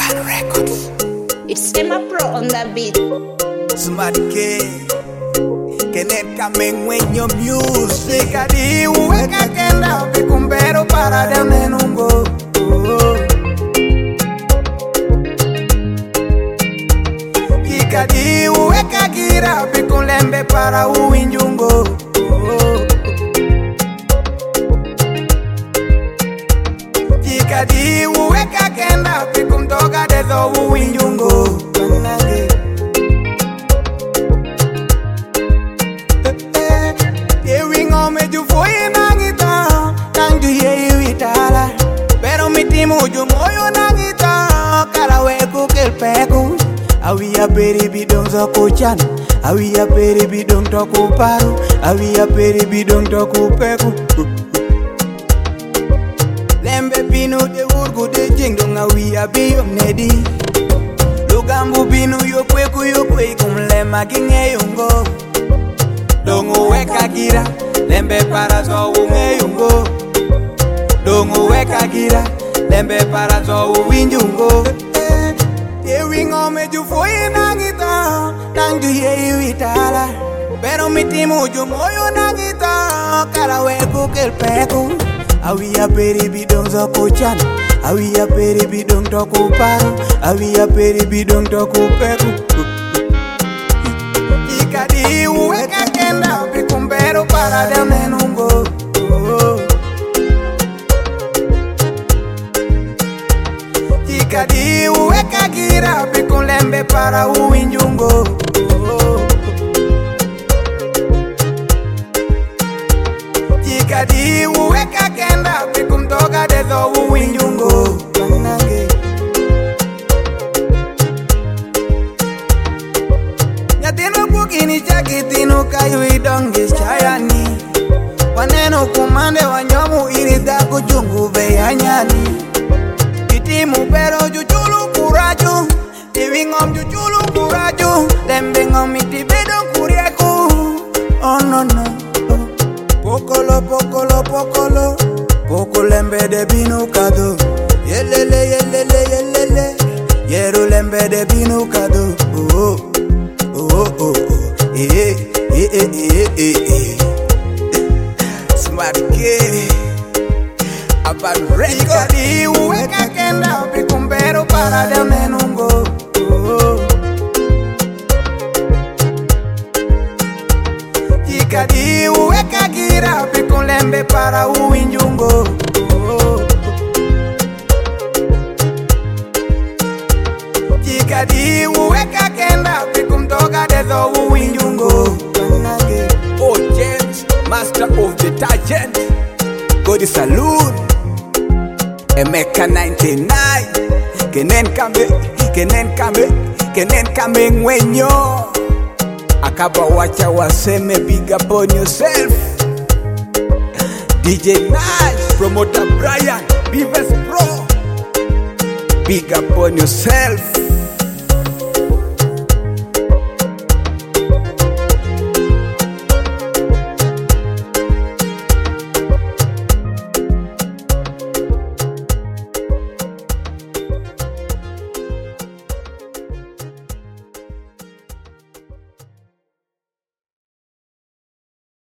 Urban Records. It's Emma Pro on the beat. Somebody que net coming when your music adi uweka kenda pikumbero para de nenungo. Ikadi uweka gira pikulembe para uinjungo. Ikadi uweka kenda pikumtoka dezo uinjungo. You foi nangita, tangu ye vitala. Pero mi timu yo moyo nangita, karaweku kelpeku. Awia peri bidong soko chan, awia peri bidong toku paru, awia peri bidong toku peku. Lembe binu de urgu de jingdong awia biyom nedi. Lugambu binu yo kweku lema ginge yungo. Dongo weka gira. Lembe para zo umeyungo. Dongo weka gira. Lembe para zo uwinjungo. Yewingo meju foi nangita, tangu ye vitala. Pero mi timu jo moyo nangita, karaweku kelpeku. Awia peri bidong soko chan, awia peri bidong toku paru, awia peri bidong toku peku. Ikadi uweka kenda pikumbero para de nenungo. Ikadi uweka gira pikulembe para uinjungo. Ikadi uweka kenda pikumtoka dezo uinjungo. Nyatino kukini chakitino kayu idonge chayani. Waneno kumande wanyomu irida kuchungu veyanyani. Itimu pero juchulu kuraju, iwingom juchulu kuraju. Lembe ngom itibedong kurieku. Oh no no. Pokolo pokolo pokolo, poko lembe de binu kado. Yelele yelele yelele, yeru lembe de binu kado. Oh oh oh oh, Smart kid, Urban Records. Ikadi uweka kenda pikumbero para de nenungo. Ikadi uweka gira pikulembe para uinjungo. Ikadi uweka kenda pikumtoka dezo uinjungo. Oh James, master of detergent, Godi Saloon, Emeka 99. Kenen kambe ngwenyo. Akaba wacha waseme big up on yourself. DJ Nash, promoter Brian, Beavers Pro. Big up on yourself.